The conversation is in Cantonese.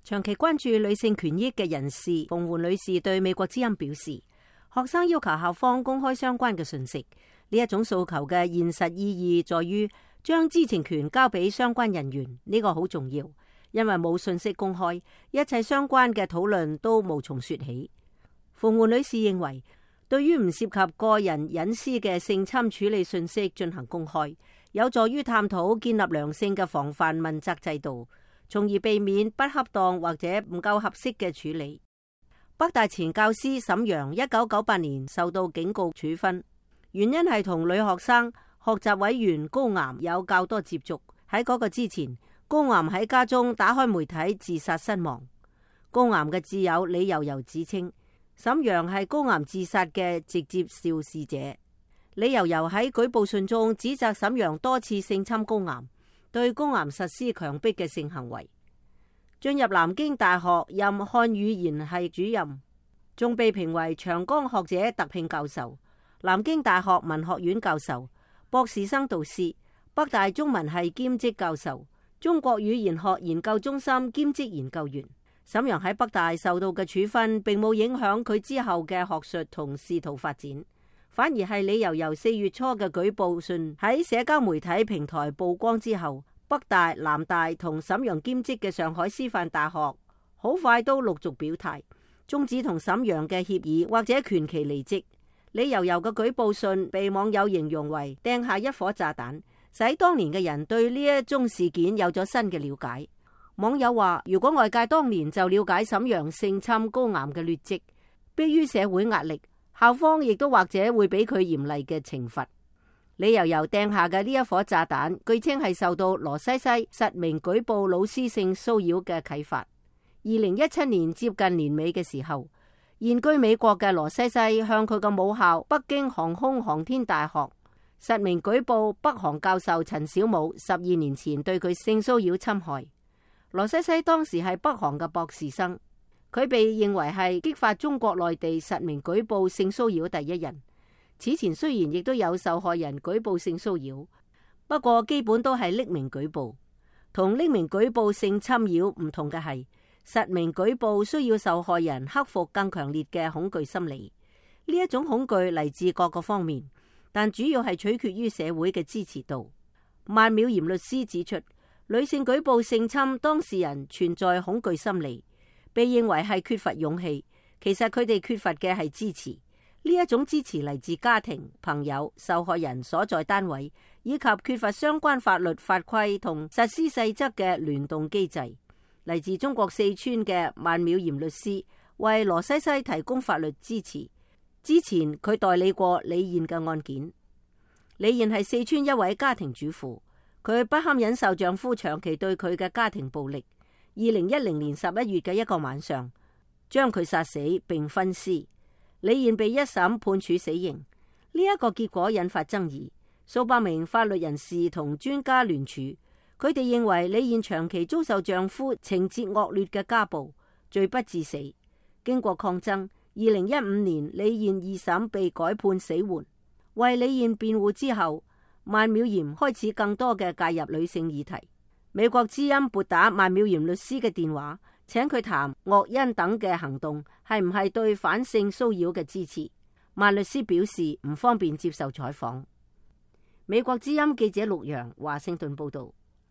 長期關注女性權益嘅人士馮媛女士對美國之音表示，學生要求校方公開相關嘅信息，呢一種訴求嘅現實意義在於將知情權交俾相關人員，呢個好重要，因為冇信息公開，一切相關嘅討論都無從說起。馮媛女士認為，對於唔涉及個人隱私嘅性侵處理信息進行公開，有助於探討建立良性嘅防範問責制度，從而避免不恰當或者唔夠合適嘅處理。北大前教師沈陽1998年受到警告處分，原因係同女學生學習委員高岩有較多接觸。喺嗰個之前，高岩喺家中打開媒體自殺身亡。高岩嘅摯友李悠悠指稱，沈陽係高岩自殺嘅直接肇事者。李悠悠喺舉報信中指責沈陽多次性侵高岩，對高岩實施強迫嘅性行為。進入南京大學任漢語言系主任，仲被評為長江學者特聘教授、南京大學文學院教授、博士生導師、北大中文系兼職教授、中國語言學研究中心兼職研究員。沈陽喺北大受到嘅處分並冇影響佢之後嘅學術同仕途發展，反而係李悠悠4月初嘅舉報信喺社交媒體平台曝光之後，北大、南大同沈陽兼職嘅上海師範大學好快都陸續表態，終止同沈陽嘅協議或者權期離職。李悠悠嘅舉報信被網友形容為掟下一顆炸彈，使當年嘅人對呢一宗事件有咗新嘅了解。網友話，如果外界當年就了解沈陽性侵高岩嘅劣跡，迫於社會壓力，校方亦都或者會俾佢嚴厲嘅懲罰。李悠悠掟下嘅呢一顆炸彈，據稱係受到羅西西實名舉報老師性騷擾嘅啟發。2017年接近年尾嘅時候，現居美國嘅羅西西向佢嘅母校北京航空航天大學實名舉報北韓教授陳小武12年前對佢性騷擾侵害。羅西西當時係北韓嘅博士生，佢被認為係激發中國內地實名舉報性騷擾第一人。此前雖然亦都有受害人舉報性騷擾，不過基本都係匿名舉報。同匿名舉報性侵擾唔同嘅係，實名舉報需要受害人克服更強烈嘅恐懼心理。呢一種恐懼嚟自各個方面，但主要係取決於社會嘅支持度。萬淼嚴律師指出，女性舉報性侵當事人存在恐懼心理，被認為係缺乏勇氣，其實佢哋缺乏嘅係支持。呢一種支持嚟自家庭、朋友、受害人所在單位，以及缺乏相關法律法規同實施細則嘅聯動機制。嚟自中國四川嘅萬淼嚴律師為羅西西提供法律支持。之前佢代理過李燕嘅案件。李燕係四川一位家庭主婦。佢不堪忍受丈夫長期對佢嘅家庭暴力，2010年11月嘅一個晚上，將佢殺死並分屍。李燕被一審判處死刑，呢一個結果引發爭議。數百名法律人士同專家聯署，佢哋認為李燕長期遭受丈夫情節惡劣嘅家暴，罪不至死。經過抗爭，2015年李燕二審被改判死緩。為李燕辯護之後，萬淼嚴開始更多嘅介入女性議題。美國之音撥打萬淼嚴律師嘅電話，請佢談鄂恩等嘅行動係唔係對反性騷擾嘅支持。萬律師表示唔方便接受採訪。美國之音記者陸洋華盛頓報道。